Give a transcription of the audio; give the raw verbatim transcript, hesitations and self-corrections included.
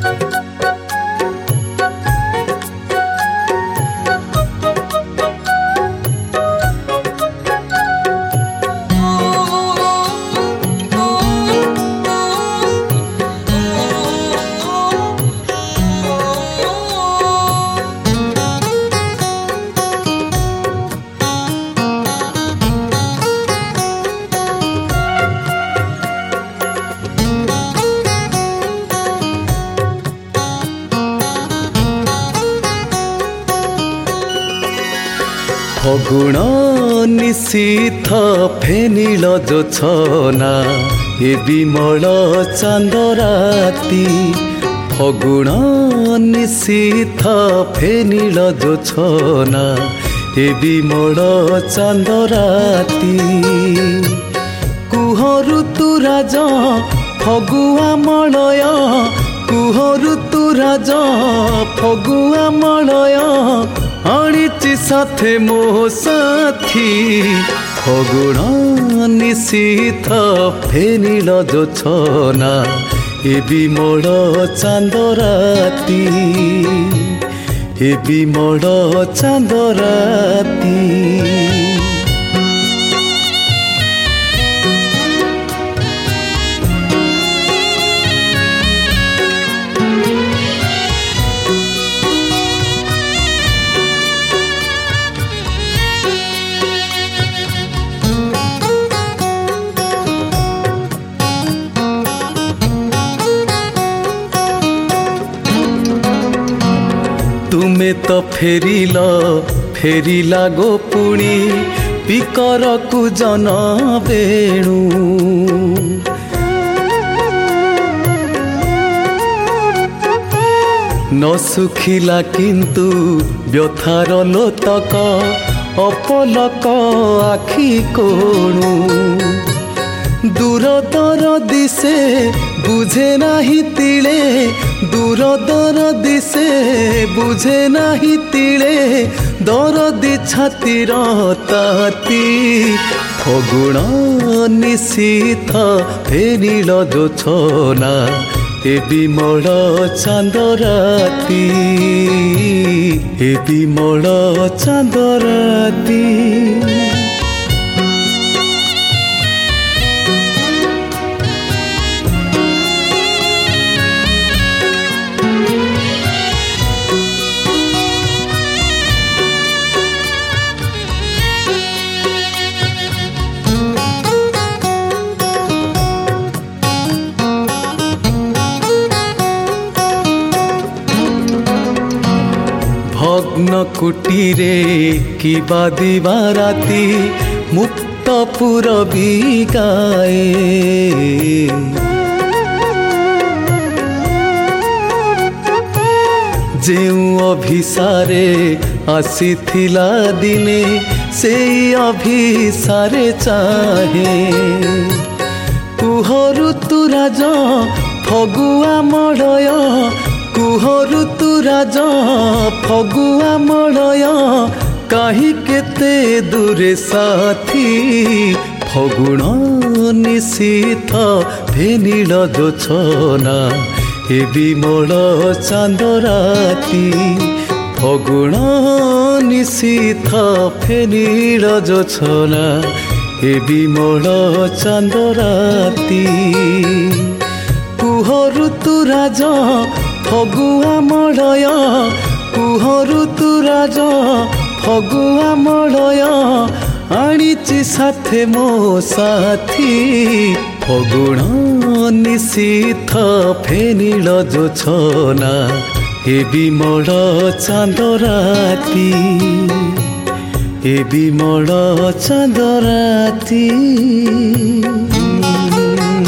फगुण Nishith phenyl जोछना ए विमल चांद राती फगुण निशीथ फेनिल जोछना ए विमल चांद राती कुह ऋतुराज फगुआ मलय कुह ऋतुराज फगुआ मलय आनिची साथे मो साथी फगुण निशीथ फेनिल जोछना ए विमल चांद राती ए विमल चांद राती तुमे तो फेरिल फेरिला गो पुणी पिकर कु जन बेणु न सुखिला किंतु व्यथार लोतक अपलक आखि कोणु दूर दर दिसे बुझे नाही तिले दूर दर दिसे बुझे नाही तिले दरदी छातिर ताती फगुण निशीथ फेनिल जोछना ए विमल चांद राती ए विमल चांद राती भग्न कुटीरे कि बादिबा राती मुक्त पुरबी गाए जेउ अभिसारे आसीथिला दिने से अभिसारे चाहे कुह ऋतुराज फगुआ मलय कुह ऋतुराज फगुआ मलय काहि केते दूरे साथी फगुण निशीथ फेनिल जोछना ए विमल चांद राती फगुण निशीथ फेनिल जोछना ए विमल चांद राती कुह ऋतुराज फगुआ मलय कुह ऋतुराज फगुआ मलय आनिची साथे मो साथी फगुण निशीथ फेनिल जोछना ए विमल चांद राती ए विमल चांद राती।